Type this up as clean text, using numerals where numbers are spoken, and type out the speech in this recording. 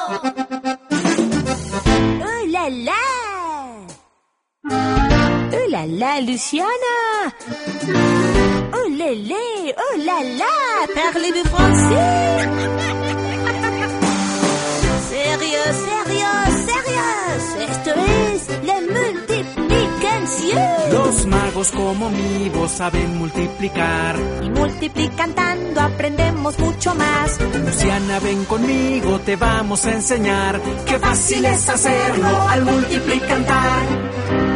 ¡Oh, la, la! ¡Oh, la, la, Luciana! ¡Oh, lélé! ¡Oh, la, la! Parlez-vous français? ¡Sérieux, sérieux, sérieux! Esto es la multiplicación. Los magos como mi voz saben multiplicar. Y multiplicando aprendemos mucho más. Luciana, ven conmigo, te vamos a enseñar. Qué fácil es hacerlo al multiplicar.